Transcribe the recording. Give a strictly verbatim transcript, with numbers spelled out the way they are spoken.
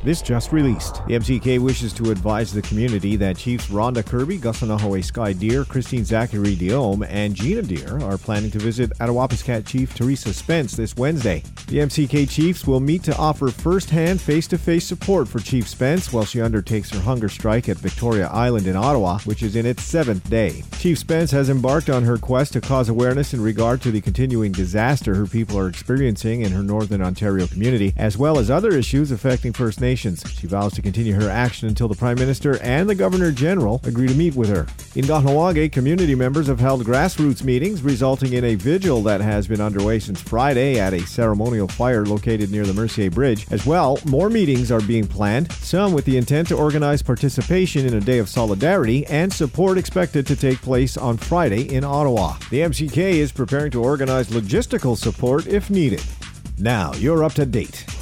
This just released. The M C K wishes to advise the community that Chiefs Rhonda Kirby, Gusanahoe Sky Deer, Christine Zachary Diome, and Gina Deer are planning to visit Attawapiskat Chief Teresa Spence this Wednesday. The M C K Chiefs will meet to offer first-hand, face-to-face support for Chief Spence while she undertakes her hunger strike at Victoria Island in Ottawa, which is in its seventh day. Chief Spence has embarked on her quest to cause awareness in regard to the continuing disaster her people are experiencing in her Northern Ontario community, as well as other issues affecting First Nations. She vows to continue her action until the Prime Minister and the Governor-General agree to meet with her. In Kahnawake, community members have held grassroots meetings, resulting in a vigil that has been underway since Friday at a ceremonial fire located near the Mercier Bridge. As well, more meetings are being planned, some with the intent to organize participation in a day of solidarity and support expected to take place on Friday in Ottawa. The M C K is preparing to organize logistical support if needed. Now, you're up to date.